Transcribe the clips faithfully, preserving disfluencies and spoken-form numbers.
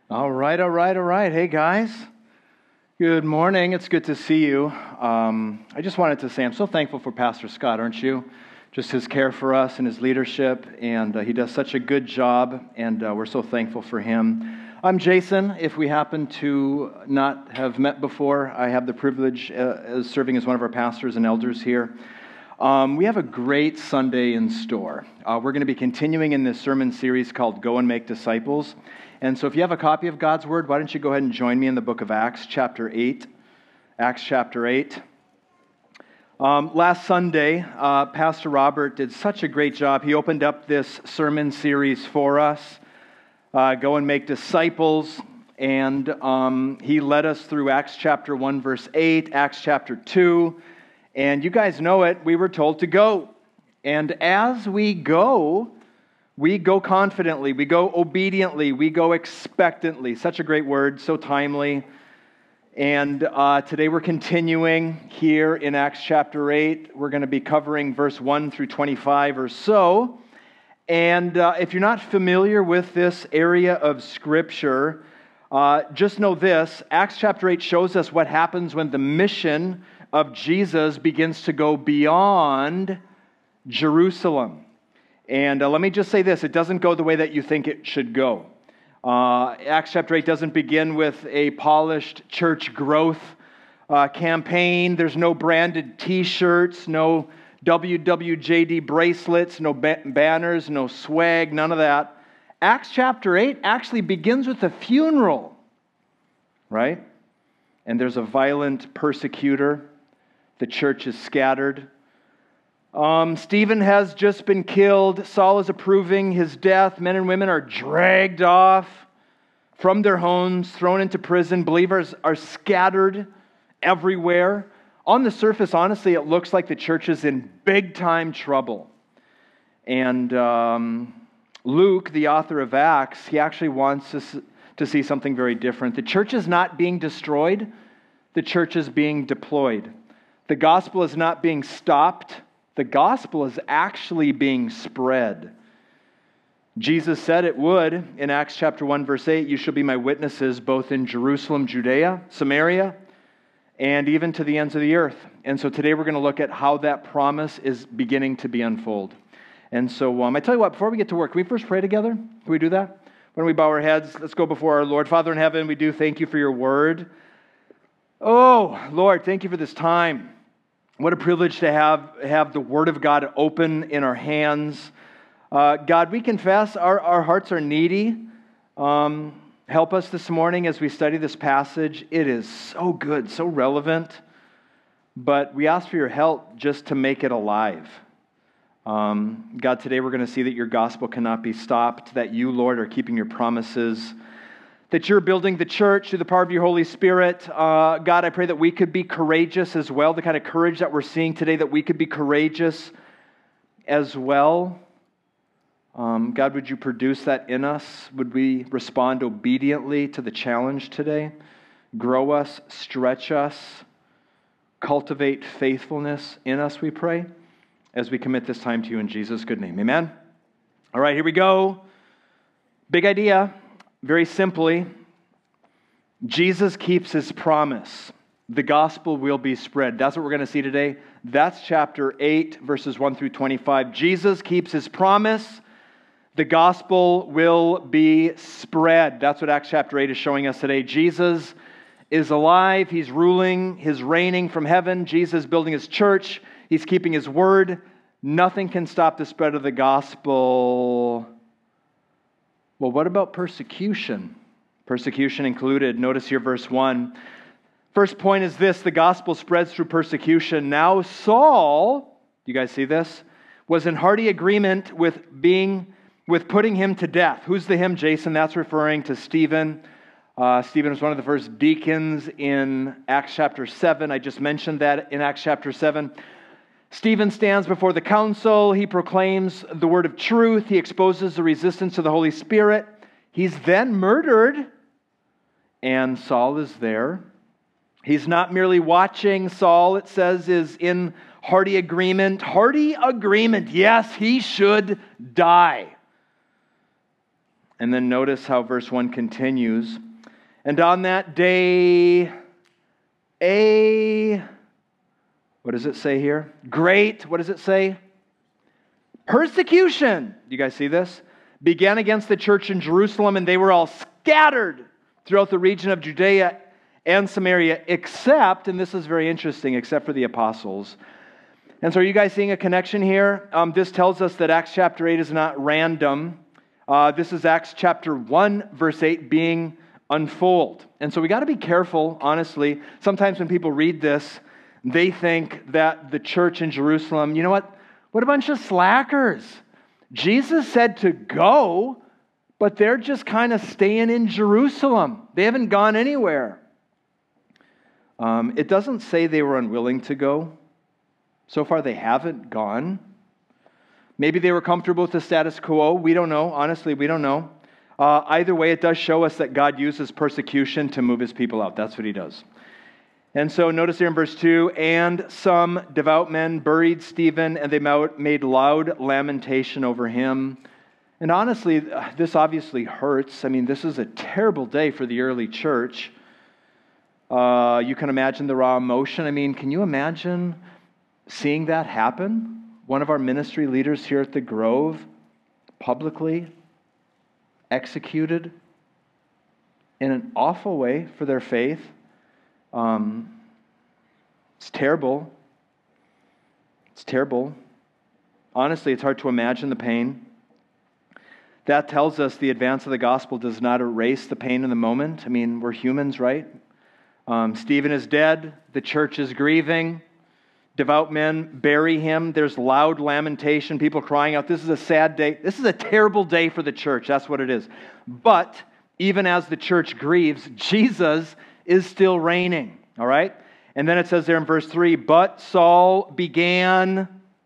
All right, all right, all right. Hey, guys. Good morning. It's good to see you. Um, I just wanted to say I'm so thankful for Pastor Scott, aren't you? Just his care for us and his leadership, and uh, he does such a good job, and uh, we're so thankful for him. I'm Jason. If we happen to not have met before, I have the privilege uh, as serving as one of our pastors and elders here. Um, we have a great Sunday in store. Uh, we're going to be continuing in this sermon series called Go and Make Disciples. And so if you have a copy of God's Word, why don't you go ahead and join me in the book of Acts chapter eight. Acts chapter eight. Um, last Sunday, uh, Pastor Robert did such a great job. He opened up this sermon series for us, uh, Go and Make Disciples. And um, he led us through Acts chapter one, verse eight, Acts chapter two. And you guys know it, we were told to go. And as we go, we go confidently, we go obediently, we go expectantly. Such a great word, so timely. And uh, today we're continuing here in Acts chapter eight. We're going to be covering verse one through twenty-five or so. And uh, if you're not familiar with this area of Scripture, uh, just know this. Acts chapter eight shows us what happens when the mission of Jesus begins to go beyond Jerusalem. And uh, let me just say this, it doesn't go the way that you think it should go. Uh, Acts chapter eight doesn't begin with a polished church growth uh, campaign. There's no branded t-shirts, no W W J D bracelets, no ba- banners, no swag, none of that. Acts chapter eight actually begins with a funeral, right? And there's a violent persecutor. The church is scattered. Um, Stephen has just been killed. Saul is approving his death. Men and women are dragged off from their homes, thrown into prison. Believers are scattered everywhere. On the surface, honestly, it looks like the church is in big-time trouble. And um, Luke, the author of Acts, he actually wants us to see something very different. The church is not being destroyed. The church is being deployed. The gospel is not being stopped. The gospel is actually being spread. Jesus said it would in Acts chapter one, verse eight, you shall be my witnesses both in Jerusalem, Judea, Samaria, and even to the ends of the earth. And so today we're going to look at how that promise is beginning to be unfold. And so um, I tell you what, before we get to work, can we first pray together? Can we do that? Why don't we bow our heads? Let's go before our Lord. Father in heaven, we do thank you for your word. Oh, Lord, thank you for this time. What a privilege to have, have the Word of God open in our hands. Uh, God, we confess our, our hearts are needy. Um, help us this morning as we study this passage. It is so good, so relevant. But we ask for your help just to make it alive. Um, God, today we're going to see that your gospel cannot be stopped, that you, Lord, are keeping your promises, that you're building the church through the power of your Holy Spirit. Uh, God, I pray that we could be courageous as well, the kind of courage that we're seeing today, that we could be courageous as well. Um, God, would you produce that in us? Would we respond obediently to the challenge today? Grow us, stretch us, cultivate faithfulness in us, we pray, as we commit this time to you in Jesus' good name. Amen? All right, here we go. Big idea. Very simply, Jesus keeps his promise. The gospel will be spread. That's what we're going to see today. That's chapter eight, verses one through twenty-five. Jesus keeps his promise. The gospel will be spread. That's what Acts chapter eight is showing us today. Jesus is alive. He's ruling. He's reigning from heaven. Jesus is building his church. He's keeping his word. Nothing can stop the spread of the gospel. Well, what about persecution? Persecution included. Notice here verse one. First point is this, the gospel spreads through persecution. Now Saul, do you guys see this? Was in hearty agreement with being, with putting him to death. Who's the him, Jason? That's referring to Stephen. Uh, Stephen was one of the first deacons in Acts chapter seven. I just mentioned that in Acts chapter seven. Stephen stands before the council. He proclaims the word of truth. He exposes the resistance to the Holy Spirit. He's then murdered, and Saul is there. He's not merely watching. Saul, it says, is in hearty agreement. Hearty agreement. Yes, he should die. And then notice how verse one continues. And on that day, a, what does it say here? Great, what does it say? Persecution. Do you guys see this? Began against the church in Jerusalem, and they were all scattered throughout the region of Judea and Samaria, except, and this is very interesting, except for the apostles. And so are you guys seeing a connection here? Um, this tells us that Acts chapter eight is not random. Uh, this is Acts chapter one, verse eight, being unfold. And so we got to be careful, honestly. Sometimes when people read this, they think that the church in Jerusalem, you know what? What a bunch of slackers. Jesus said to go, but they're just kind of staying in Jerusalem. They haven't gone anywhere. Um, it doesn't say they were unwilling to go. So far, they haven't gone. Maybe they were comfortable with the status quo. We don't know. Honestly, we don't know. Uh, either way, it does show us that God uses persecution to move his people out. That's what he does. And so notice here in verse two, and some devout men buried Stephen, and they made loud lamentation over him. And honestly, this obviously hurts. I mean, this is a terrible day for the early church. Uh, you can imagine the raw emotion. I mean, can you imagine seeing that happen? One of our ministry leaders here at the Grove, publicly executed in an awful way for their faith. Um, it's terrible. It's terrible. Honestly, it's hard to imagine the pain. That tells us the advance of the gospel does not erase the pain in the moment. I mean, we're humans, right? Um, Stephen is dead. The church is grieving. Devout men bury him. There's loud lamentation, people crying out. This is a sad day. This is a terrible day for the church. That's what it is. But even as the church grieves, Jesus is still reigning. All right? And then it says there in verse three, but Saul began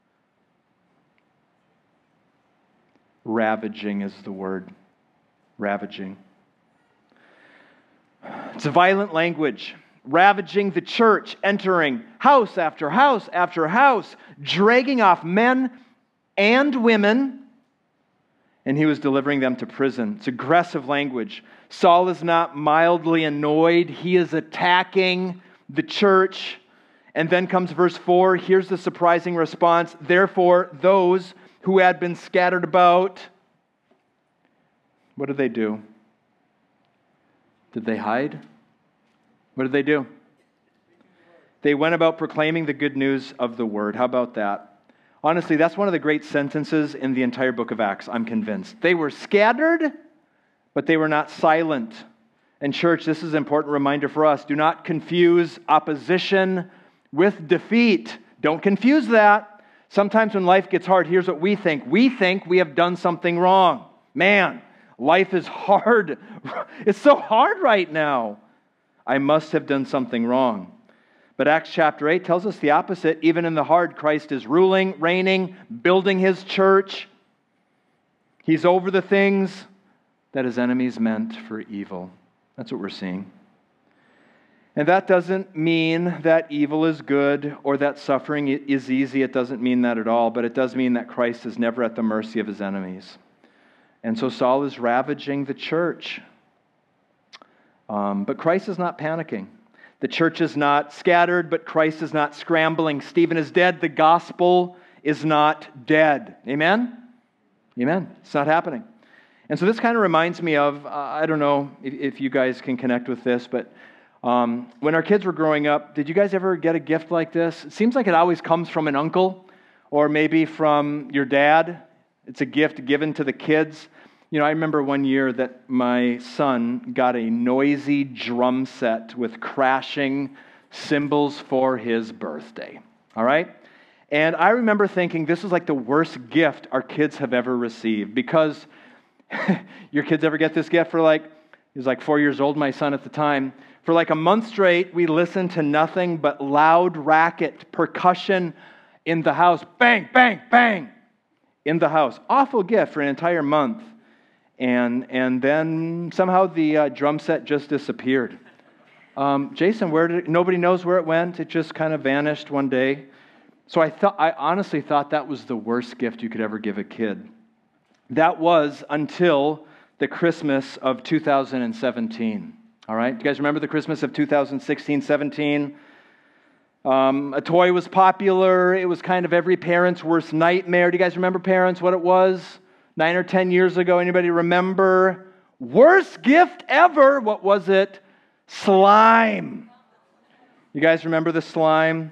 ravaging is the word. Ravaging. It's a violent language. Ravaging the church, entering house after house after house, dragging off men and women, and he was delivering them to prison. It's aggressive language. Saul is not mildly annoyed. He is attacking the church. And then comes verse four. Here's the surprising response. Therefore, those who had been scattered about, what did they do? Did they hide? What did they do? They went about proclaiming the good news of the word. How about that? Honestly, that's one of the great sentences in the entire book of Acts, I'm convinced. They were scattered, but they were not silent. And church, this is an important reminder for us. Do not confuse opposition with defeat. Don't confuse that. Sometimes when life gets hard, here's what we think. We think we have done something wrong. Man, life is hard. It's so hard right now. I must have done something wrong. But Acts chapter eight tells us the opposite. Even in the hard, Christ is ruling, reigning, building his church. He's over the things that his enemies meant for evil. That's what we're seeing. And that doesn't mean that evil is good or that suffering is easy. It doesn't mean that at all. But it does mean that Christ is never at the mercy of his enemies. And so Saul is ravaging the church. Um, but Christ is not panicking. The church is not scattered, but Christ is not scrambling. Stephen is dead. The gospel is not dead. Amen? Amen. It's not happening. And so this kind of reminds me of, uh, I don't know if, if you guys can connect with this, but um, when our kids were growing up, did you guys ever get a gift like this? It seems like it always comes from an uncle or maybe from your dad. It's a gift given to the kids. You know, I remember one year that my son got a noisy drum set with crashing cymbals for his birthday. All right? And I remember thinking this is like the worst gift our kids have ever received because your kids ever get this gift for like, he was like four years old, my son at the time. For like a month straight, we listened to nothing but loud racket, percussion in the house. Bang, bang, bang in the house. Awful gift for an entire month. And and then somehow the uh, drum set just disappeared. Um, Jason, where did it, nobody knows where it went. It just kind of vanished one day. So I thought, I honestly thought that was the worst gift you could ever give a kid. That was until the Christmas of two thousand seventeen. All right? You guys remember the Christmas of two thousand sixteen, seventeen? Um, a toy was popular. It was kind of every parent's worst nightmare. Do you guys remember, parents, what it was? Nine or ten years ago, anybody remember? Worst gift ever. What was it? Slime. You guys remember the slime?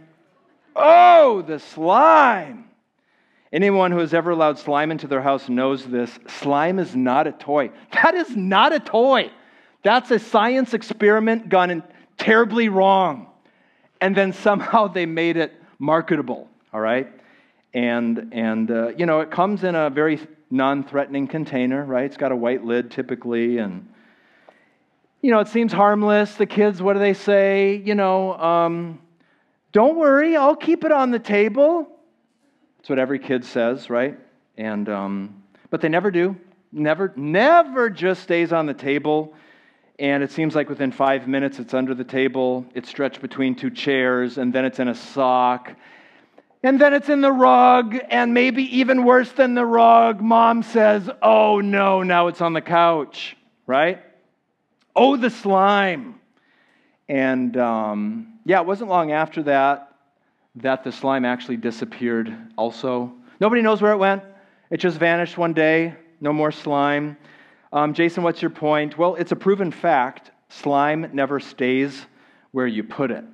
Oh, the slime. Anyone who has ever allowed slime into their house knows this. Slime is not a toy. That is not a toy. That's a science experiment gone in terribly wrong. And then somehow they made it marketable, all right? And, and uh, you know, it comes in a very non-threatening container, right? It's got a white lid typically, and, you know, it seems harmless. The kids, what do they say? You know, um, don't worry, I'll keep it on the table. That's what every kid says, right? And um, but they never do. Never, never just stays on the table. And it seems like within five minutes it's under the table, it's stretched between two chairs, and then it's in a sock. And then it's in the rug, and maybe even worse than the rug, Mom says, oh no, now it's on the couch, right? Oh, the slime. And um, yeah, it wasn't long after that that the slime actually disappeared also. Nobody knows where it went. It just vanished one day. No more slime. Um, Jason, what's your point? Well, it's a proven fact. Slime never stays where you put it.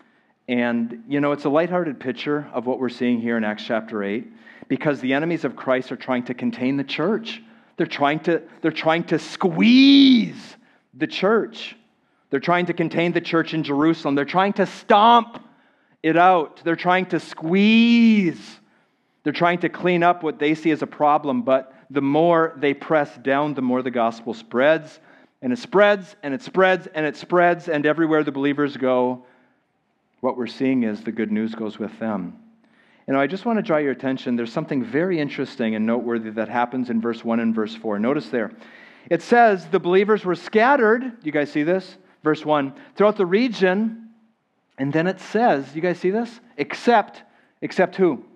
And, you know, it's a lighthearted picture of what we're seeing here in Acts chapter eight, because the enemies of Christ are trying to contain the church. They're trying to, they're trying to squeeze the church. They're trying to contain the church in Jerusalem. They're trying to stomp it out. They're trying to squeeze. They're trying to clean up what they see as a problem, but the more they press down, the more the gospel spreads, and it spreads, and it spreads, and it spreads, and everywhere the believers go, what we're seeing is the good news goes with them. You know, I just want to draw your attention. There's something very interesting and noteworthy that happens in verse one and verse four. Notice there. It says the believers were scattered. You guys see this? Verse one. Throughout the region, and then it says, you guys see this? Except, except who?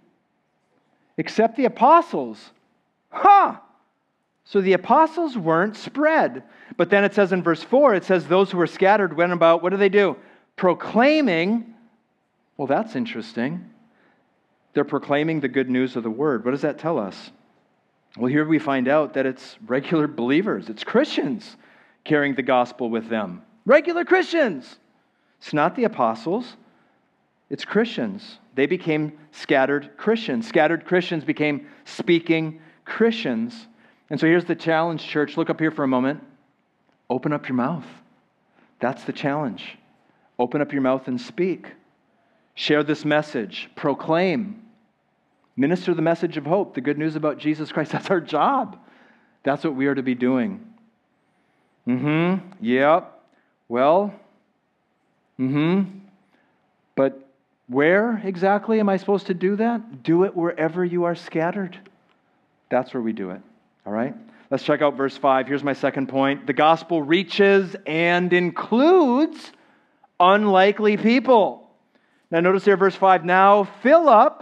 Except the apostles. Huh! So the apostles weren't spread. But then it says in verse four, it says those who were scattered went about, what do they do? Proclaiming. Well, that's interesting. They're proclaiming the good news of the word. What does that tell us? Well, here we find out that it's regular believers. It's Christians carrying the gospel with them. Regular Christians. It's not the apostles. It's Christians. They became scattered Christians. Scattered Christians became speaking Christians. And so here's the challenge, church. Look up here for a moment. Open up your mouth. That's the challenge. Open up your mouth and speak. Share this message. Proclaim. Minister the message of hope, the good news about Jesus Christ. That's our job. That's what we are to be doing. Mm-hmm. Yep. Well, mm-hmm. But where exactly am I supposed to do that? Do it wherever you are scattered. That's where we do it. All right? Let's check out verse five. Here's my second point. The gospel reaches and includes unlikely people. Now notice here, verse five. Now Philip,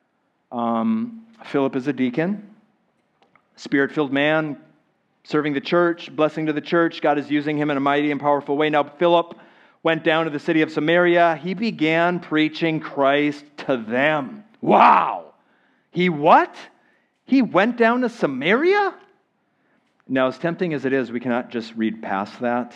um, Philip is a deacon, Spirit-filled man, serving the church, blessing to the church. God is using him in a mighty and powerful way. Now Philip went down to the city of Samaria. He began preaching Christ to them. Wow! He what? He went down to Samaria? Now, as tempting as it is, we cannot just read past that.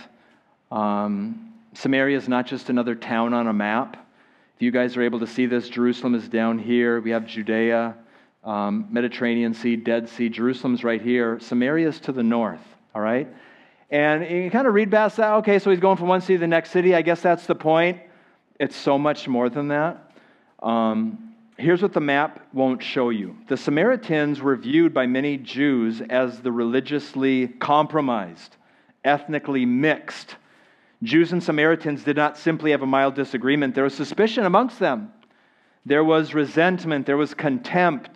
Um, Samaria is not just another town on a map. If you guys are able to see this, Jerusalem is down here. We have Judea, um, Mediterranean Sea, Dead Sea. Jerusalem's right here. Samaria is to the north, all right? And you kind of read past that. Okay, so he's going from one city to the next city. I guess that's the point. It's so much more than that. Um, here's what the map won't show you. The Samaritans were viewed by many Jews as the religiously compromised, ethnically mixed. Jews and Samaritans did not simply have a mild disagreement. There was suspicion amongst them. There was resentment. There was contempt.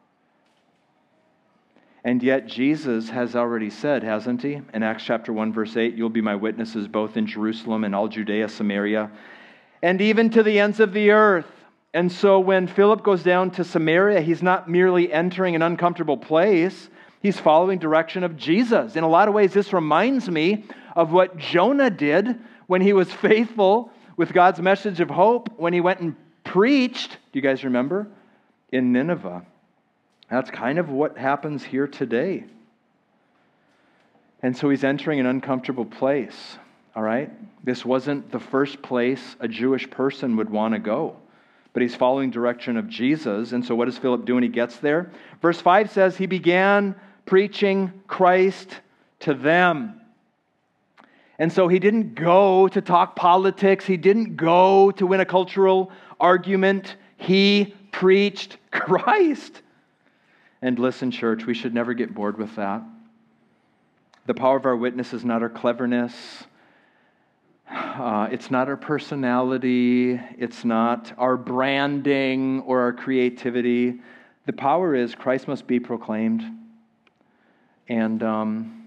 And yet Jesus has already said, hasn't he? In Acts chapter one, verse eight, you'll be my witnesses both in Jerusalem and all Judea, Samaria, and even to the ends of the earth. And so when Philip goes down to Samaria, he's not merely entering an uncomfortable place. He's following direction of Jesus. In a lot of ways, this reminds me of what Jonah did when he was faithful with God's message of hope, when he went and preached, do you guys remember, in Nineveh. That's kind of what happens here today. And so he's entering an uncomfortable place, all right? This wasn't the first place a Jewish person would want to go. But he's following direction of Jesus. And so what does Philip do when he gets there? Verse five says, he began preaching Christ to them. And so he didn't go to talk politics. He didn't go to win a cultural argument. He preached Christ. And listen, church, we should never get bored with that. The power of our witness is not our cleverness. Uh, it's not our personality. It's not our branding or our creativity. The power is Christ must be proclaimed. And um,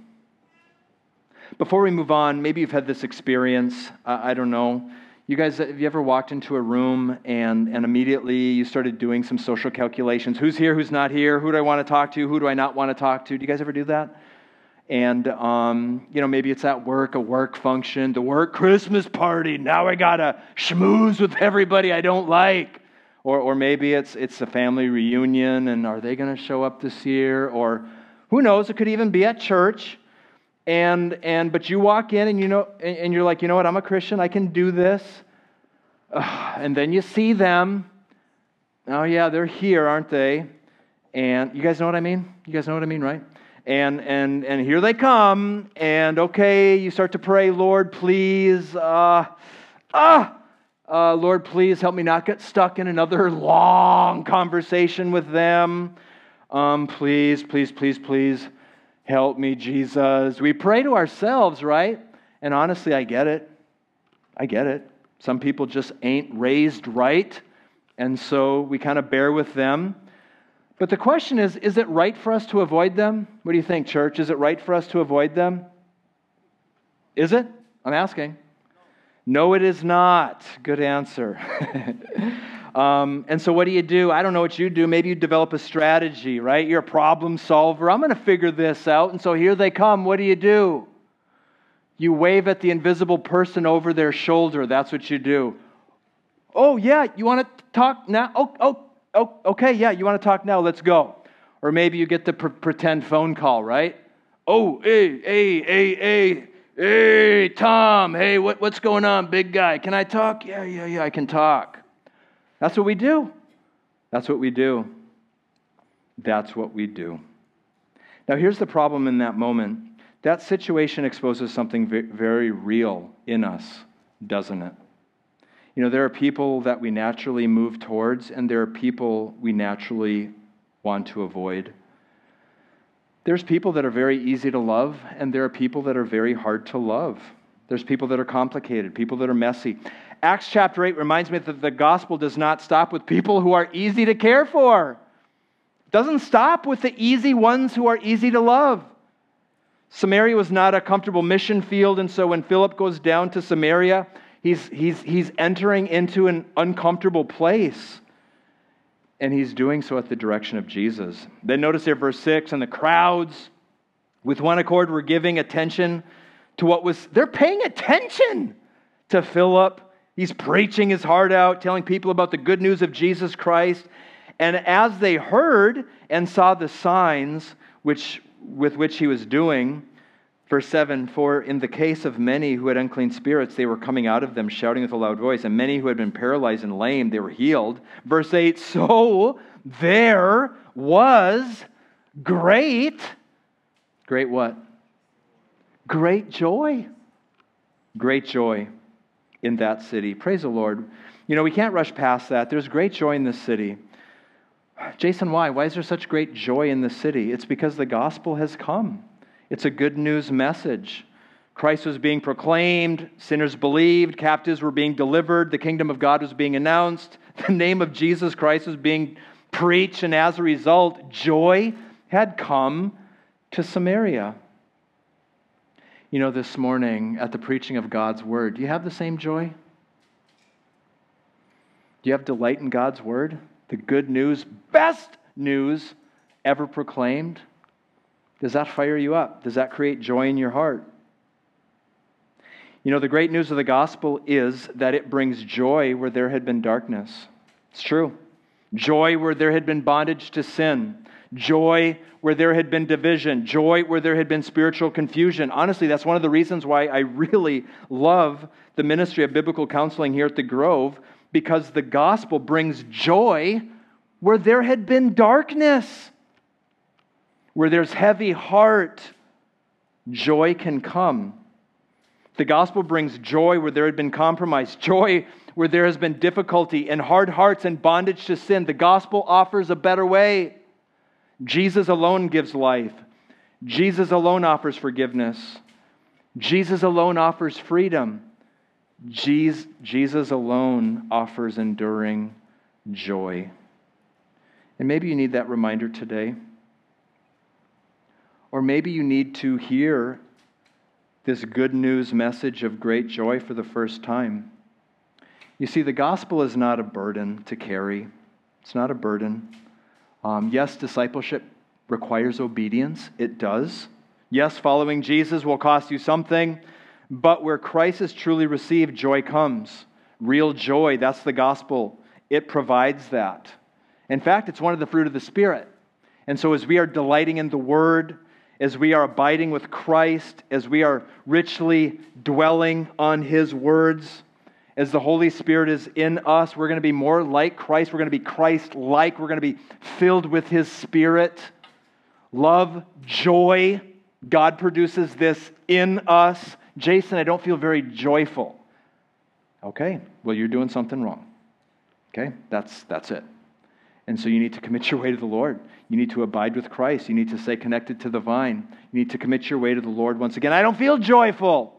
before we move on, maybe you've had this experience. Uh, I don't know. You guys, have you ever walked into a room and, and immediately you started doing some social calculations? Who's here, who's not here? Who do I want to talk to? Who do I not want to talk to? Do you guys ever do that? And, um, you know, maybe it's at work, a work function, the work Christmas party. Now I got to schmooze with everybody I don't like. Or or maybe it's it's a family reunion, and are they going to show up this year? Or who knows, it could even be at church. And and but you walk in and you know and, and you're like, you know what, I'm a Christian, I can do this. Ugh, and then you see them. Oh yeah, they're here, aren't they? And you guys know what I mean? You guys know what I mean, right? And and and here they come, and okay, you start to pray, Lord, please, uh, ah, uh, Lord, please help me not get stuck in another long conversation with them. Um, please, please, please, please, help me, Jesus. We pray to ourselves, right? And honestly, I get it. I get it. Some people just ain't raised right, and so we kind of bear with them. But the question is, is it right for us to avoid them? What do you think, church? Is it right for us to avoid them? Is it? I'm asking. No, it is not. Good answer. um, and so what do you do? I don't know what you do. Maybe you develop a strategy, right? You're a problem solver. I'm going to figure this out. And so here they come. What do you do? You wave at the invisible person over their shoulder. That's what you do. Oh, yeah, you want to talk now? Oh, oh. Oh, okay, yeah, you want to talk now? Let's go. Or maybe you get the pre- pretend phone call, right? Oh, hey, hey, hey, hey, hey, Tom, hey, what, what's going on, big guy? Can I talk? Yeah, yeah, yeah, I can talk. That's what we do. That's what we do. That's what we do. Now, here's the problem in that moment. That situation exposes something very real in us, doesn't it? You know, there are people that we naturally move towards, and there are people we naturally want to avoid. There's people that are very easy to love, and there are people that are very hard to love. There's people that are complicated, people that are messy. Acts chapter eight reminds me that the gospel does not stop with people who are easy to care for. It doesn't stop with the easy ones who are easy to love. Samaria was not a comfortable mission field, and so when Philip goes down to Samaria, He's, he's, he's entering into an uncomfortable place, and he's doing so at the direction of Jesus. Then notice here, verse six, and the crowds with one accord were giving attention to what was, they're paying attention to Philip. He's preaching his heart out, telling people about the good news of Jesus Christ. And as they heard and saw the signs which with which he was doing, verse seven, for in the case of many who had unclean spirits, they were coming out of them shouting with a loud voice, and many who had been paralyzed and lame, they were healed. Verse eight, so there was great, great what? Great joy. Great joy in that city. Praise the Lord. You know, we can't rush past that. There's great joy in this city. Jason, why? Why is there such great joy in the city? It's because the gospel has come. It's a good news message. Christ was being proclaimed, sinners believed, captives were being delivered, the kingdom of God was being announced, the name of Jesus Christ was being preached, and as a result, joy had come to Samaria. You know, this morning at the preaching of God's word, do you have the same joy? Do you have delight in God's word? The good news, best news ever proclaimed? Does that fire you up? Does that create joy in your heart? You know, the great news of the gospel is that it brings joy where there had been darkness. It's true. Joy where there had been bondage to sin. Joy where there had been division. Joy where there had been spiritual confusion. Honestly, that's one of the reasons why I really love the ministry of biblical counseling here at the Grove, because the gospel brings joy where there had been darkness. Where there's heavy heart, joy can come. The gospel brings joy where there had been compromise, joy where there has been difficulty and hard hearts and bondage to sin. The gospel offers a better way. Jesus alone gives life. Jesus alone offers forgiveness. Jesus alone offers freedom. Jesus, Jesus alone offers enduring joy. And maybe you need that reminder today. Or maybe you need to hear this good news message of great joy for the first time. You see, the gospel is not a burden to carry. It's not a burden. Um, yes, discipleship requires obedience. It does. Yes, following Jesus will cost you something. But where Christ is truly received, joy comes. Real joy, that's the gospel. It provides that. In fact, it's one of the fruit of the Spirit. And so as we are delighting in the Word, as we are abiding with Christ, as we are richly dwelling on His words, as the Holy Spirit is in us, we're going to be more like Christ. We're going to be Christ-like. We're going to be filled with His Spirit. Love, joy. God produces this in us. Jason, I don't feel very joyful. Okay, well, you're doing something wrong. Okay, that's that's it. And so you need to commit your way to the Lord. You need to abide with Christ. You need to stay connected to the vine. You need to commit your way to the Lord once again. I don't feel joyful.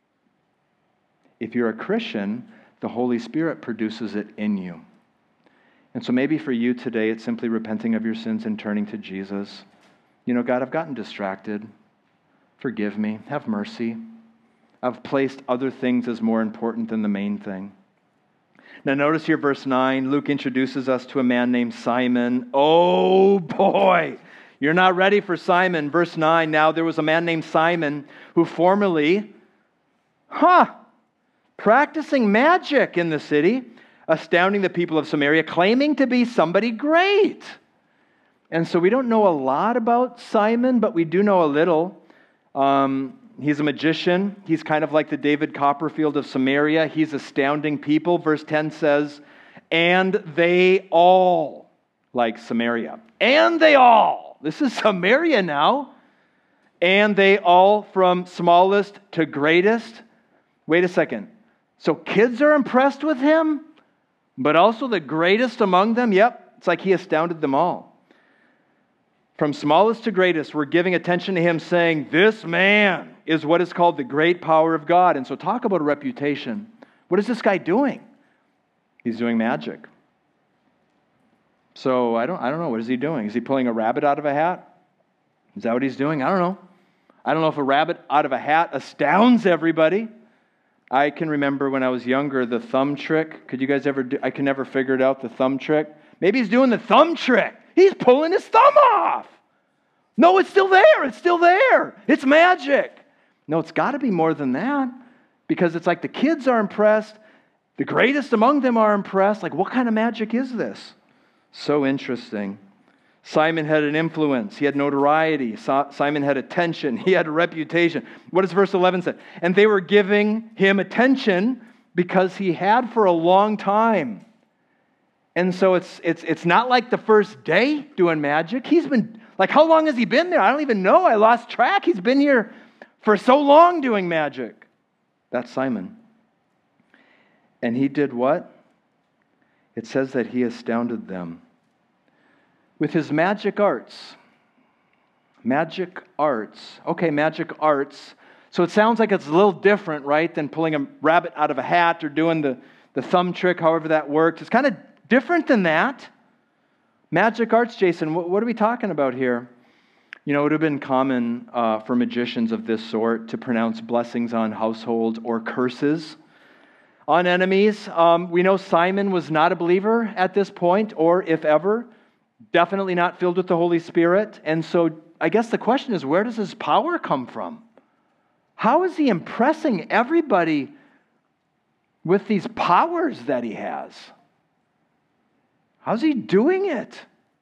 If you're a Christian, the Holy Spirit produces it in you. And so maybe for you today, it's simply repenting of your sins and turning to Jesus. You know, God, I've gotten distracted. Forgive me. Have mercy. I've placed other things as more important than the main thing. Now notice here verse nine, Luke introduces us to a man named Simon. Oh boy, you're not ready for Simon. Verse nine, now there was a man named Simon who formerly, huh, practicing magic in the city, astounding the people of Samaria, claiming to be somebody great. And so we don't know a lot about Simon, but we do know a little. Um, He's a magician. He's kind of like the David Copperfield of Samaria. He's astounding people. Verse ten says, and they all, like Samaria. And they all. This is Samaria now. And they all, from smallest to greatest. Wait a second. So kids are impressed with him, but also the greatest among them? Yep. It's like he astounded them all. From smallest to greatest, we're giving attention to him, saying, this man is what is called the great power of God. And so talk about a reputation. What is this guy doing? He's doing magic. So I don't, I don't know. What is he doing? Is he pulling a rabbit out of a hat? Is that what he's doing? I don't know. I don't know if a rabbit out of a hat astounds everybody. I can remember when I was younger, the thumb trick. Could you guys ever do? I can never figure it out, the thumb trick. Maybe he's doing the thumb trick. He's pulling his thumb off. No, it's still there. It's still there. It's magic. No, it's got to be more than that, because it's like the kids are impressed. The greatest among them are impressed. Like, what kind of magic is this? So interesting. Simon had an influence. He had notoriety. Simon had attention. He had a reputation. What does verse eleven say? And they were giving him attention because he had for a long time. And so it's it's it's not like the first day doing magic. He's been, like, how long has he been there? I don't even know. I lost track. He's been here for so long doing magic. That's Simon. And he did what? It says that he astounded them with his magic arts. Magic arts. Okay, magic arts. So it sounds like it's a little different, right, than pulling a rabbit out of a hat or doing the, the thumb trick, however that works. It's kind of different than that. Magic arts, Jason, what, what are we talking about here? You know, it would have been common uh, for magicians of this sort to pronounce blessings on households or curses on enemies. Um, we know Simon was not a believer at this point, or if ever, definitely not filled with the Holy Spirit. And so I guess the question is, where does his power come from? How is he impressing everybody with these powers that he has? How's he doing it?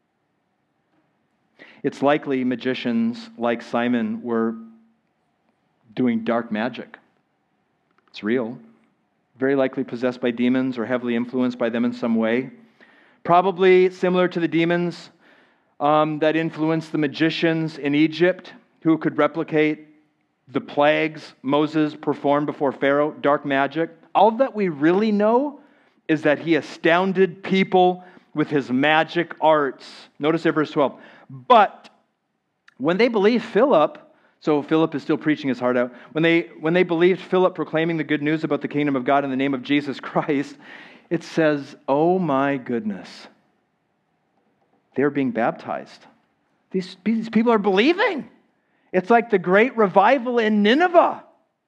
It's likely magicians like Simon were doing dark magic. It's real. Very likely possessed by demons or heavily influenced by them in some way. Probably similar to the demons um, that influenced the magicians in Egypt who could replicate the plagues Moses performed before Pharaoh, dark magic. All that we really know is that he astounded people with his magic arts. Notice in verse twelve. But when they believed Philip, so Philip is still preaching his heart out, when they, when they believed Philip proclaiming the good news about the kingdom of God in the name of Jesus Christ, it says, oh my goodness, they're being baptized. These, these people are believing. It's like the great revival in Nineveh.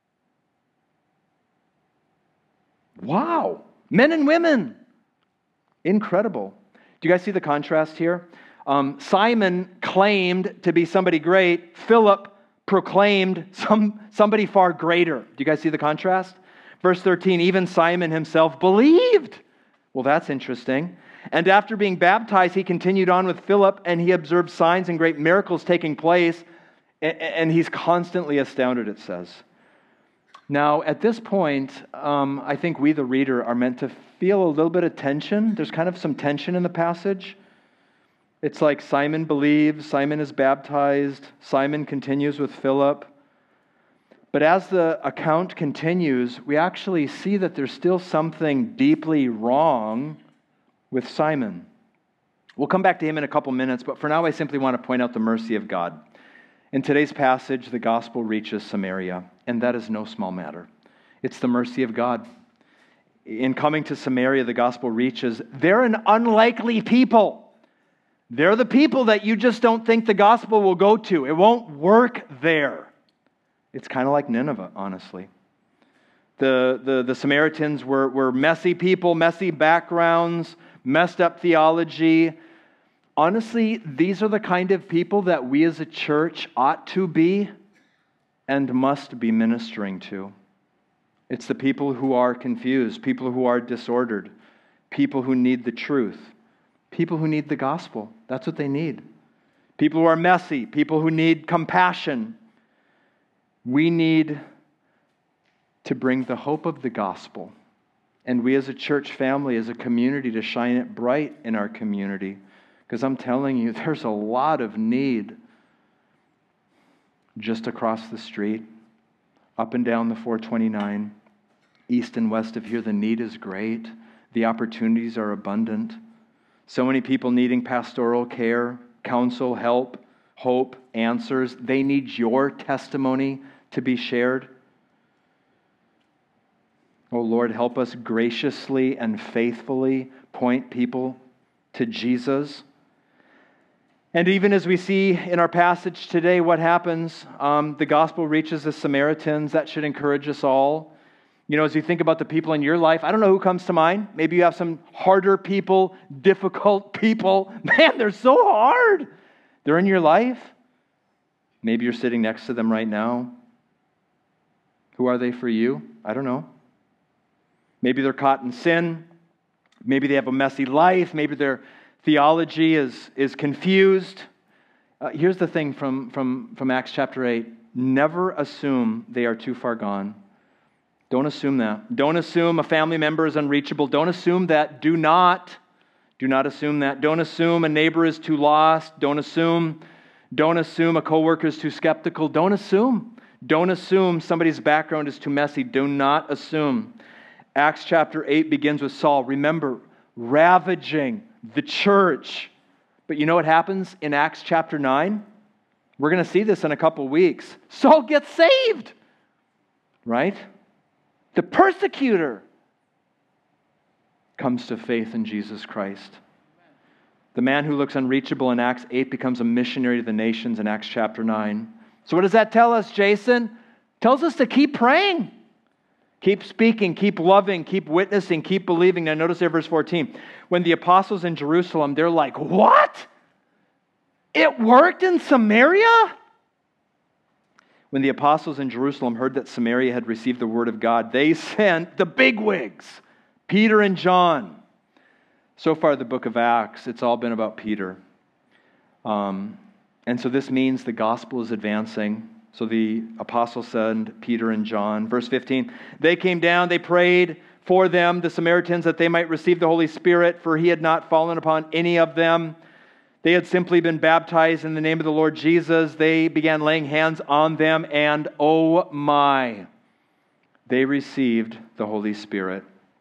Wow. Men and women. Incredible. Do you guys see the contrast here? Um, Simon claimed to be somebody great. Philip proclaimed some, somebody far greater. Do you guys see the contrast? Verse thirteen, even Simon himself believed. Well, that's interesting. And after being baptized, he continued on with Philip, and he observed signs and great miracles taking place, and he's constantly astounded, it says. Now, at this point, um, I think we, the reader, are meant to feel a little bit of tension. There's kind of some tension in the passage. It's like Simon believes, Simon is baptized, Simon continues with Philip. But as the account continues, we actually see that there's still something deeply wrong with Simon. We'll come back to him in a couple minutes, but for now I simply want to point out the mercy of God. In today's passage, the gospel reaches Samaria, and that is no small matter. It's the mercy of God. In coming to Samaria, the gospel reaches, they're an unlikely people. They're the people that you just don't think the gospel will go to. It won't work there. It's kind of like Nineveh, honestly. The, the, the Samaritans were, were messy people, messy backgrounds, messed up theology. Honestly, these are the kind of people that we as a church ought to be and must be ministering to. It's the people who are confused, people who are disordered, people who need the truth, people who need the gospel. That's what they need. People who are messy, people who need compassion. We need to bring the hope of the gospel. And we as a church family, as a community, to shine it bright in our community. Because I'm telling you, there's a lot of need just across the street, up and down the four twenty-nine, east and west of here. The need is great. The opportunities are abundant. So many people needing pastoral care, counsel, help, hope, answers. They need your testimony to be shared. Oh Lord, help us graciously and faithfully point people to Jesus. And even as we see in our passage today what happens, um, the gospel reaches the Samaritans. That should encourage us all. You know, as you think about the people in your life, I don't know who comes to mind. Maybe you have some harder people, difficult people. Man, they're so hard. They're in your life. Maybe you're sitting next to them right now. Who are they for you? I don't know. Maybe they're caught in sin. Maybe they have a messy life. Maybe their theology is, is confused. Uh, here's the thing from, from, from Acts chapter eight. Never assume they are too far gone. Don't assume that. Don't assume a family member is unreachable. Don't assume that. Do not. Do not assume that. Don't assume a neighbor is too lost. Don't assume. Don't assume a coworker is too skeptical. Don't assume. Don't assume somebody's background is too messy. Do not assume. Acts chapter eight begins with Saul. Remember, ravaging the church. But you know what happens in Acts chapter nine? We're going to see this in a couple weeks. Saul gets saved. Right? The persecutor comes to faith in Jesus Christ. The man who looks unreachable in Acts eight becomes a missionary to the nations in Acts chapter nine. So what does that tell us, Jason? It tells us to keep praying. Keep speaking, keep loving, keep witnessing, keep believing. Now notice there verse fourteen. When the apostles in Jerusalem, they're like, what? It worked in Samaria? When the apostles in Jerusalem heard that Samaria had received the word of God, they sent the bigwigs, Peter and John. So far, the book of Acts, it's all been about Peter. Um, and so this means the gospel is advancing. So the apostles send Peter and John. Verse fifteen, they came down, they prayed for them, the Samaritans, that they might receive the Holy Spirit, for he had not fallen upon any of them. They had simply been baptized in the name of the Lord Jesus. They began laying hands on them, and oh my, they received the Holy Spirit.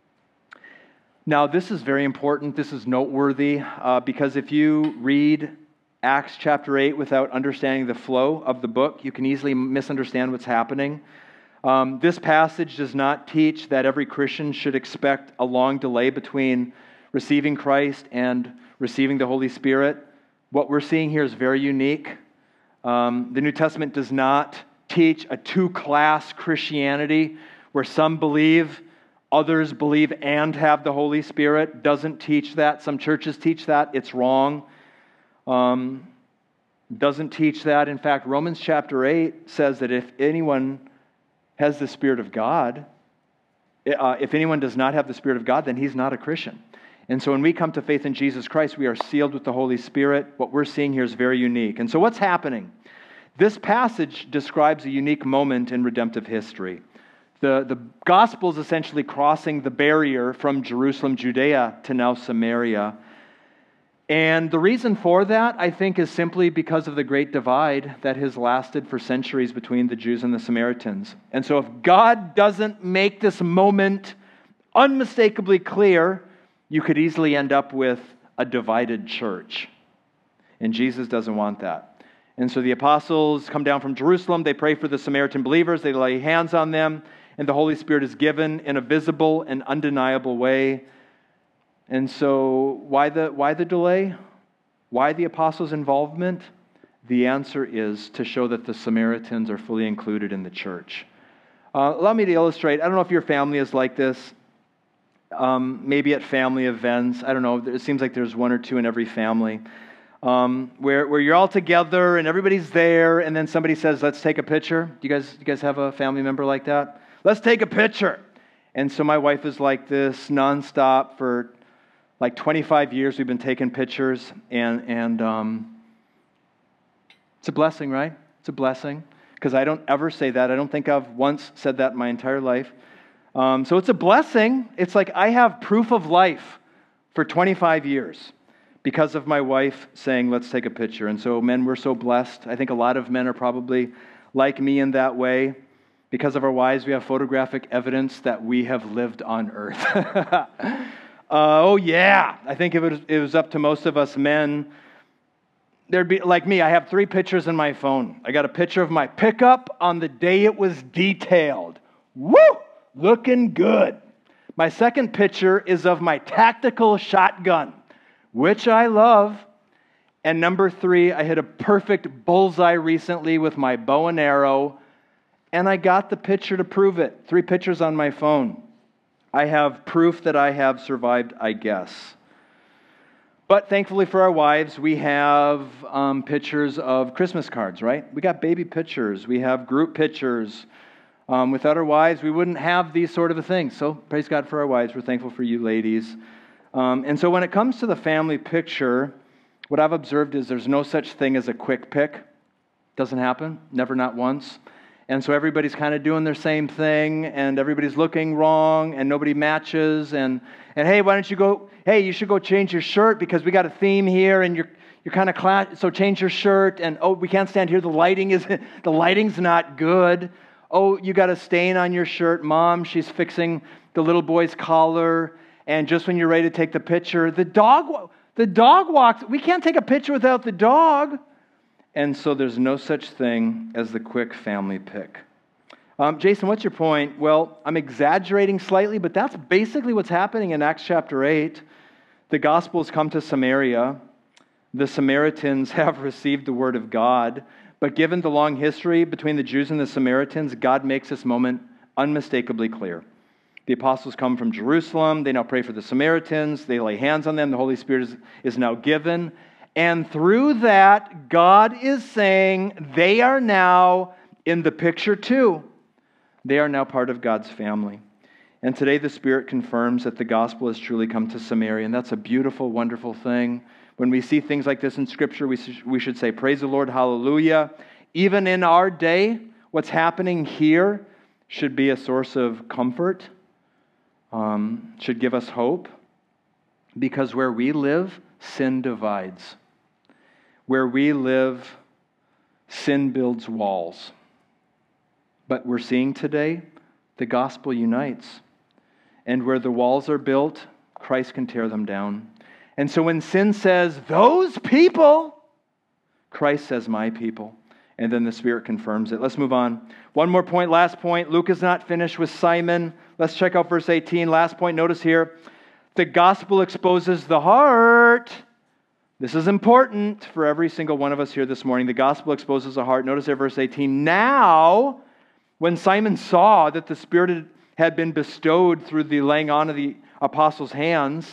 Now, this is very important. This is noteworthy uh, because if you read Acts chapter eight without understanding the flow of the book, you can easily misunderstand what's happening. Um, this passage does not teach that every Christian should expect a long delay between receiving Christ and receiving the Holy Spirit. What we're seeing here is very unique. Um, the New Testament does not teach a two-class Christianity where some believe, others believe and have the Holy Spirit. Doesn't teach that. Some churches teach that. It's wrong. Um, doesn't teach that. In fact, Romans chapter eight says that if anyone has the Spirit of God, uh, if anyone does not have the Spirit of God, then he's not a Christian. And so when we come to faith in Jesus Christ, we are sealed with the Holy Spirit. What we're seeing here is very unique. And so what's happening? This passage describes a unique moment in redemptive history. The, the gospel is essentially crossing the barrier from Jerusalem, Judea, to now Samaria. And the reason for that, I think, is simply because of the great divide that has lasted for centuries between the Jews and the Samaritans. And so if God doesn't make this moment unmistakably clear, you could easily end up with a divided church. And Jesus doesn't want that. And so the apostles come down from Jerusalem. They pray for the Samaritan believers. They lay hands on them. And the Holy Spirit is given in a visible and undeniable way. And so why the, why the delay? Why the apostles' involvement? The answer is to show that the Samaritans are fully included in the church. Uh, allow me to illustrate. I don't know if your family is like this. Um, maybe at family events. I don't know. It seems like there's one or two in every family. Um, where, where you're all together and everybody's there, and then somebody says, let's take a picture. Do you guys, do you guys have a family member like that? Let's take a picture. And so my wife is like this nonstop for like twenty-five years. We've been taking pictures, and, and um, it's a blessing, right? It's a blessing. Because I don't ever say that. I don't think I've once said that in my entire life. Um, so it's a blessing. It's like I have proof of life for twenty-five years because of my wife saying, let's take a picture. And so men, we're so blessed. I think a lot of men are probably like me in that way. Because of our wives, we have photographic evidence that we have lived on earth. uh, oh yeah, I think if it was, it was up to most of us men, there'd be, like me, I have three pictures in my phone. I got a picture of my pickup on the day it was detailed. Woo! Looking good. My second picture is of my tactical shotgun, which I love. And number three, I hit a perfect bullseye recently with my bow and arrow, and I got the picture to prove it. Three pictures on my phone. I have proof that I have survived, I guess. But thankfully for our wives, we have um, pictures of Christmas cards, right? We got baby pictures. We have group pictures. Um, without our wives, we wouldn't have these sort of things. So praise God for our wives. We're thankful for you ladies. Um, and so when it comes to the family picture, what I've observed is there's no such thing as a quick pick. Doesn't happen. Never, not once. And so everybody's kind of doing their same thing, and everybody's looking wrong, and nobody matches. And, and hey, why don't you go, hey, you should go change your shirt because we got a theme here, and you're you're kind of class, so change your shirt. And oh, we can't stand here. The lighting is the lighting's not good. Oh, you got a stain on your shirt. Mom, she's fixing the little boy's collar. And just when you're ready to take the picture, the dog, the dog walks. We can't take a picture without the dog. And so there's no such thing as the quick family pick. Um, Jason, what's your point? Well, I'm exaggerating slightly, but that's basically what's happening in Acts chapter eight. The gospel has come to Samaria. The Samaritans have received the word of God. But given the long history between the Jews and the Samaritans, God makes this moment unmistakably clear. The apostles come from Jerusalem. They now pray for the Samaritans. They lay hands on them. The Holy Spirit is, is now given. And through that, God is saying they are now in the picture too. They are now part of God's family. And today the Spirit confirms that the gospel has truly come to Samaria. And that's a beautiful, wonderful thing. When we see things like this in Scripture, we, we should say, praise the Lord, hallelujah. Even in our day, what's happening here should be a source of comfort, um, should give us hope. Because where we live, sin divides. Where we live, sin builds walls. But we're seeing today, the gospel unites. And where the walls are built, Christ can tear them down. And so when sin says, those people, Christ says, my people. And then the Spirit confirms it. Let's move on. One more point, last point. Luke is not finished with Simon. Let's check out verse eighteen. Last point, notice here. The gospel exposes the heart. This is important for every single one of us here this morning. The gospel exposes the heart. Notice there, verse eighteen. Now, when Simon saw that the Spirit had been bestowed through the laying on of the apostles' hands,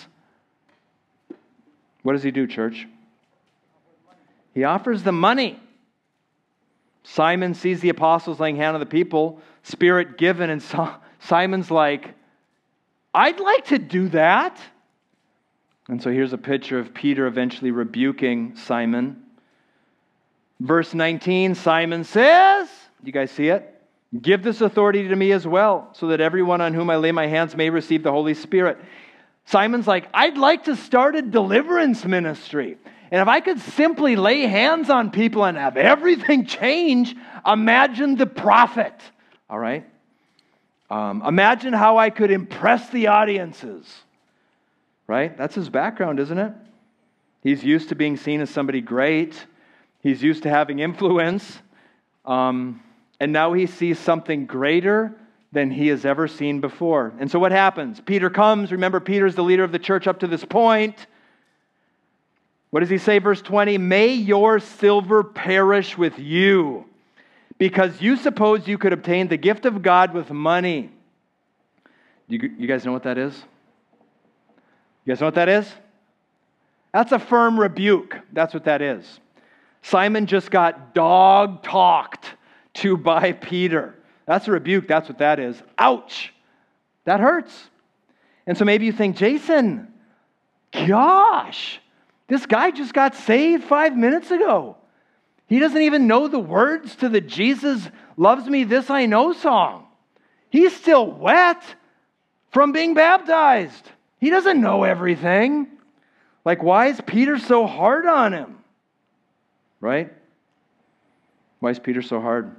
what does he do, church? He offers them money. Simon sees the apostles laying hand on the people, Spirit given, and so Simon's like, I'd like to do that. And so here's a picture of Peter eventually rebuking Simon. Verse nineteen, Simon says, you guys see it? Give this authority to me as well, so that everyone on whom I lay my hands may receive the Holy Spirit. Simon's like, I'd like to start a deliverance ministry. And if I could simply lay hands on people and have everything change, imagine the prophet. All right? Um, imagine how I could impress the audiences. Right? That's his background, isn't it? He's used to being seen as somebody great. He's used to having influence. Um, and now he sees something greater than he has ever seen before. And so what happens? Peter comes. Remember, Peter's the leader of the church up to this point. What does he say, verse twenty? May your silver perish with you, because you suppose you could obtain the gift of God with money. You, you guys know what that is? You guys know what that is? That's a firm rebuke. That's what that is. Simon just got dog-talked to by Peter. That's a rebuke. That's what that is. Ouch. That hurts. And so maybe you think, Jason, gosh, this guy just got saved five minutes ago. He doesn't even know the words to the Jesus Loves Me, This I Know song. He's still wet from being baptized. He doesn't know everything. Like, why is Peter so hard on him? Right? Why is Peter so hard?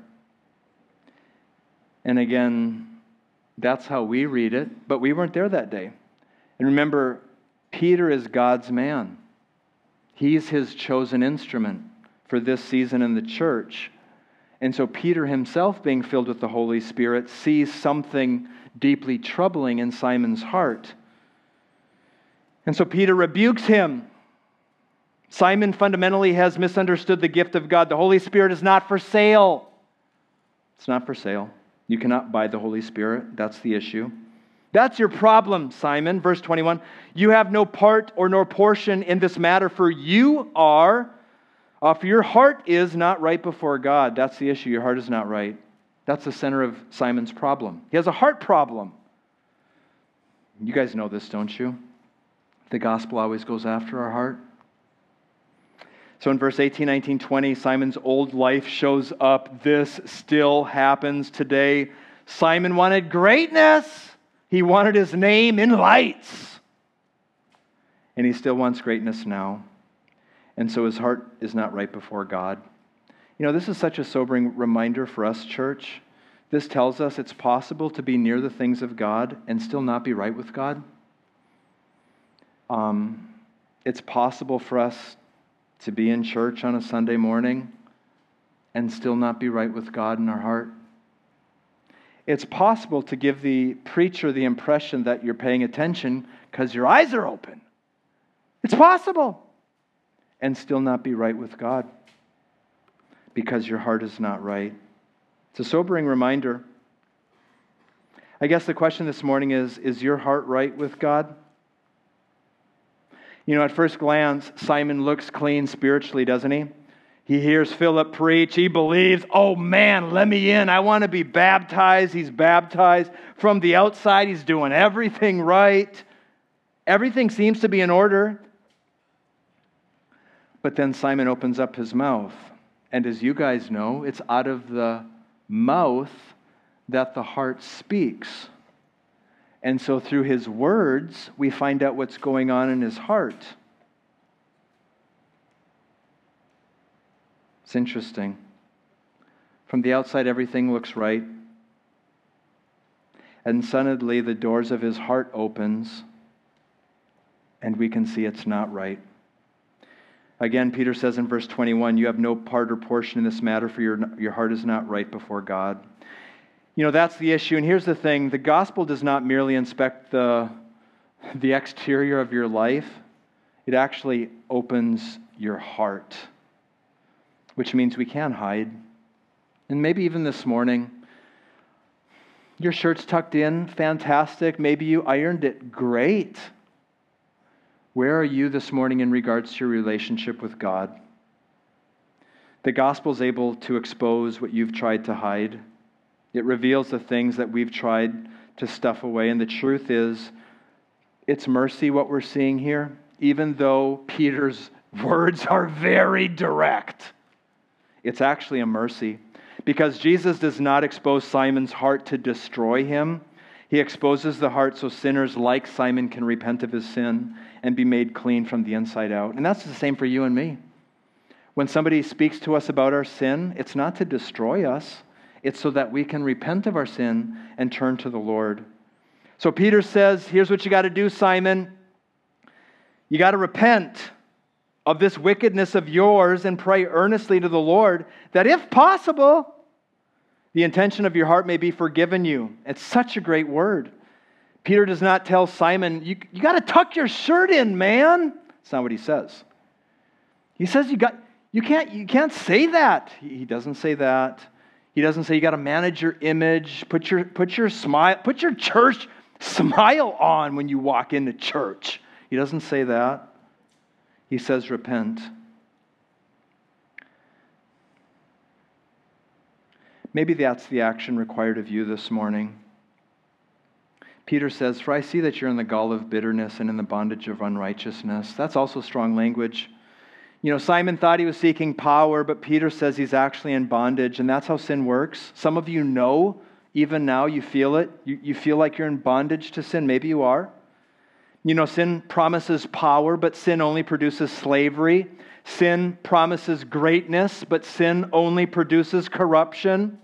And again, that's how we read it, but we weren't there that day. And remember, Peter is God's man. He's his chosen instrument for this season in the church. And so Peter himself, being filled with the Holy Spirit, sees something deeply troubling in Simon's heart. And so Peter rebukes him. Simon fundamentally has misunderstood the gift of God. The Holy Spirit is not for sale. It's not for sale. You cannot buy the Holy Spirit. That's the issue. That's your problem, Simon. Verse twenty-one, you have no part or nor portion in this matter, for you are, uh, for your heart is not right before God. That's the issue. Your heart is not right. That's the center of Simon's problem. He has a heart problem. You guys know this, don't you? The gospel always goes after our heart. So in verse eighteen, nineteen, twenty, Simon's old life shows up. This still happens today. Simon wanted greatness. He wanted his name in lights. And he still wants greatness now. And so his heart is not right before God. You know, this is such a sobering reminder for us, church. This tells us it's possible to be near the things of God and still not be right with God. Um, it's possible for us to be in church on a Sunday morning and still not be right with God in our heart. It's possible to give the preacher the impression that you're paying attention because your eyes are open. It's possible. And still not be right with God because your heart is not right. It's a sobering reminder. I guess the question this morning is, is your heart right with God? You know, at first glance, Simon looks clean spiritually, doesn't he? He hears Philip preach. He believes, oh man, let me in. I want to be baptized. He's baptized. From the outside, he's doing everything right. Everything seems to be in order. But then Simon opens up his mouth. And as you guys know, it's out of the mouth that the heart speaks. And so through his words, we find out what's going on in his heart. It's interesting. From the outside, everything looks right. And suddenly, the doors of his heart opens, and we can see it's not right. Again, Peter says in verse twenty-one, you have no part or portion in this matter, for your, your heart is not right before God. You know, that's the issue. And here's the thing. The gospel does not merely inspect the, the exterior of your life. It actually opens your heart, which means we can hide. And maybe even this morning, your shirt's tucked in, fantastic. Maybe you ironed it, great. Where are you this morning in regards to your relationship with God? The gospel is able to expose what you've tried to hide. It reveals the things that we've tried to stuff away. And the truth is, it's mercy what we're seeing here, even though Peter's words are very direct. It's actually a mercy, because Jesus does not expose Simon's heart to destroy him. He exposes the heart so sinners like Simon can repent of his sin and be made clean from the inside out. And that's the same for you and me. When somebody speaks to us about our sin, it's not to destroy us. It's so that we can repent of our sin and turn to the Lord. So Peter says, here's what you got to do, Simon. You got to repent of this wickedness of yours and pray earnestly to the Lord that if possible, the intention of your heart may be forgiven you. It's such a great word. Peter does not tell Simon, you, you got to tuck your shirt in, man. That's not what he says. He says you got you can't you can't say that. He doesn't say that. He doesn't say you got to manage your image, put your put your smile, put your church smile on when you walk into church. He doesn't say that. He says repent. Maybe that's the action required of you this morning. Peter says, for I see that you're in the gall of bitterness and in the bondage of unrighteousness. That's also strong language. You know, Simon thought he was seeking power, but Peter says he's actually in bondage, and that's how sin works. Some of you know, even now you feel it. You, you feel like you're in bondage to sin. Maybe you are. You know, sin promises power, but sin only produces slavery. Sin promises greatness, but sin only produces corruption.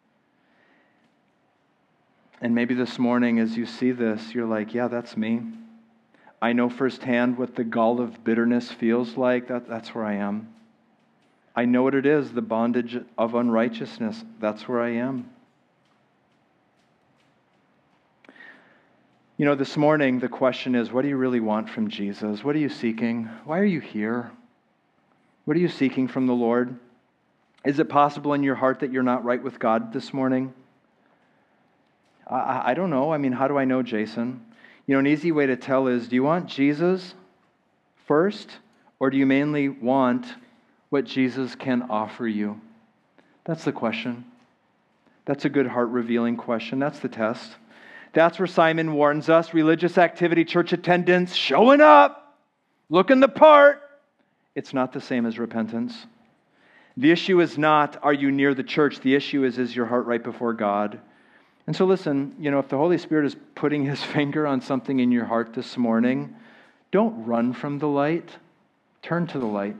And maybe this morning as you see this, you're like, yeah, that's me. I know firsthand what the gall of bitterness feels like. That, that's where I am. I know what it is, the bondage of unrighteousness. That's where I am. You know, this morning the question is, what do you really want from Jesus? What are you seeking? Why are you here? What are you seeking from the Lord? Is it possible in your heart that you're not right with God this morning? I, I don't know. I mean, how do I know, Jason? You know, an easy way to tell is, do you want Jesus first, or do you mainly want what Jesus can offer you? That's the question. That's a good heart-revealing question. That's the test. That's where Simon warns us. Religious activity, church attendance, showing up, looking the part. It's not the same as repentance. The issue is not, are you near the church? The issue is, is your heart right before God? And so listen, you know, if the Holy Spirit is putting His finger on something in your heart this morning, don't run from the light. Turn to the light.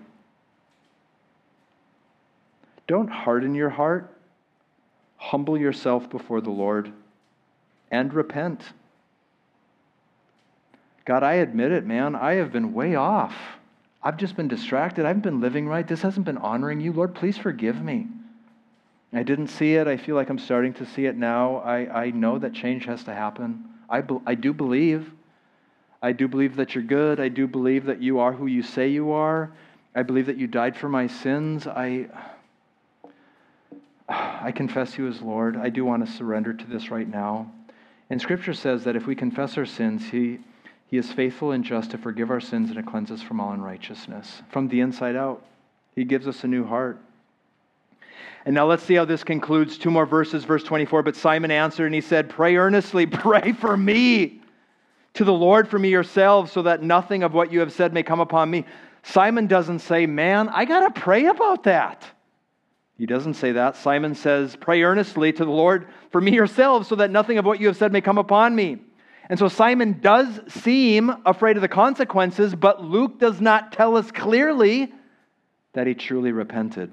Don't harden your heart. Humble yourself before the Lord and repent. God, I admit it, man. I have been way off. I've just been distracted. I haven't been living right. This hasn't been honoring you. Lord, please forgive me. I didn't see it. I feel like I'm starting to see it now. I, I know that change has to happen. I, be, I do believe. I do believe that you're good. I do believe that you are who you say you are. I believe that you died for my sins. I, I confess you as Lord. I do want to surrender to this right now. And Scripture says that if we confess our sins, He, He is faithful and just to forgive our sins and to cleanse us from all unrighteousness. From the inside out, He gives us a new heart. And now let's see how this concludes. Two more verses, verse twenty-four. But Simon answered and he said, pray earnestly, pray for me to the Lord for me yourselves, so that nothing of what you have said may come upon me. Simon doesn't say, man, I got to pray about that. He doesn't say that. Simon says, pray earnestly to the Lord for me yourselves, so that nothing of what you have said may come upon me. And so Simon does seem afraid of the consequences, but Luke does not tell us clearly that he truly repented.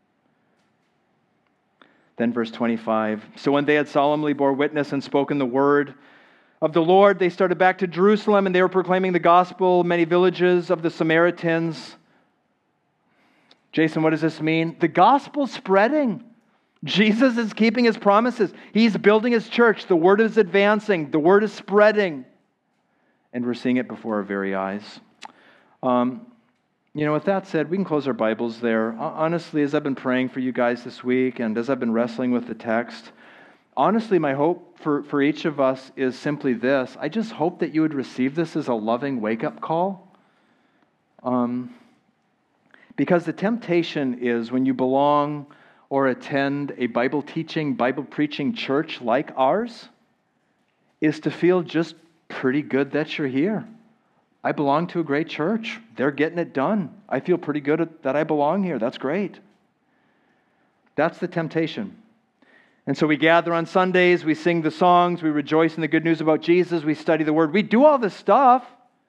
Then verse twenty-five, so when they had solemnly bore witness and spoken the word of the Lord, they started back to Jerusalem, and they were proclaiming the gospel in many villages of the Samaritans. Jason, what does this mean? The gospel's spreading. Jesus is keeping His promises. He's building His church. The word is advancing. The word is spreading. And we're seeing it before our very eyes. Um, you know, with that said, we can close our Bibles there. Honestly, as I've been praying for you guys this week and as I've been wrestling with the text, honestly, my hope for, for each of us is simply this. I just hope that you would receive this as a loving wake-up call. Um, because the temptation is when you belong or attend a Bible-teaching, Bible-preaching church like ours, is to feel just pretty good that you're here. I belong to a great church. They're getting it done. I feel pretty good that I belong here. That's great. That's the temptation. And so we gather on Sundays, we sing the songs, we rejoice in the good news about Jesus, we study the Word. We do all this stuff.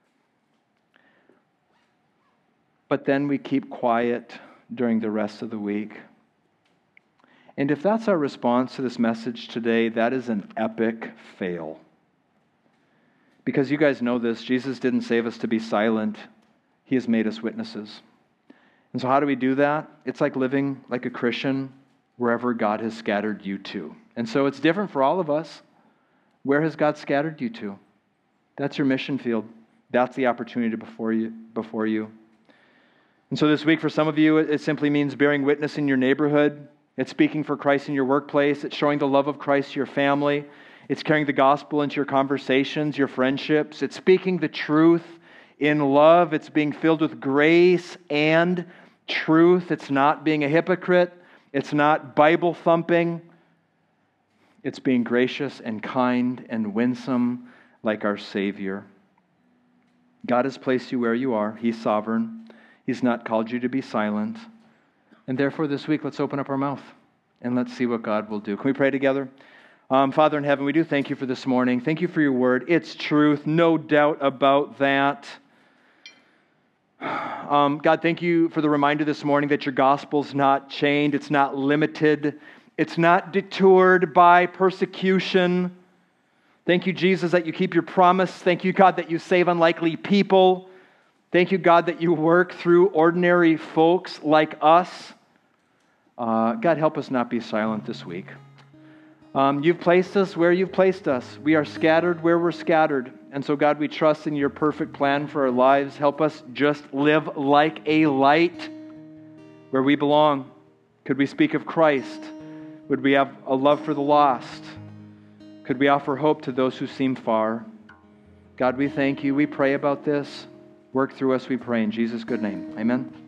But then we keep quiet during the rest of the week. And if that's our response to this message today, that is an epic fail. Because you guys know this, Jesus didn't save us to be silent. He has made us witnesses. And so how do we do that? It's like living like a Christian wherever God has scattered you to. And so it's different for all of us. Where has God scattered you to? That's your mission field. That's the opportunity before you. Before you. And so this week, for some of you, it simply means bearing witness in your neighborhood. It's speaking for Christ in your workplace. It's showing the love of Christ to your family. It's carrying the gospel into your conversations, your friendships. It's speaking the truth in love. It's being filled with grace and truth. It's not being a hypocrite. It's not Bible thumping. It's being gracious and kind and winsome like our Savior. God has placed you where you are. He's sovereign. He's not called you to be silent. And therefore this week, let's open up our mouth and let's see what God will do. Can we pray together? Um, Father in heaven, we do thank you for this morning. Thank you for your word. It's truth, no doubt about that. Um, God, thank you for the reminder this morning that your gospel's not chained. It's not limited. It's not detoured by persecution. Thank you, Jesus, that you keep your promise. Thank you, God, that you save unlikely people. Thank you, God, that you work through ordinary folks like us. Uh, God, help us not be silent this week. Um, you've placed us where you've placed us. We are scattered where we're scattered. And so, God, we trust in your perfect plan for our lives. Help us just live like a light where we belong. Could we speak of Christ? Would we have a love for the lost? Could we offer hope to those who seem far? God, we thank you. We pray about this. Work through us, we pray in Jesus' good name. Amen.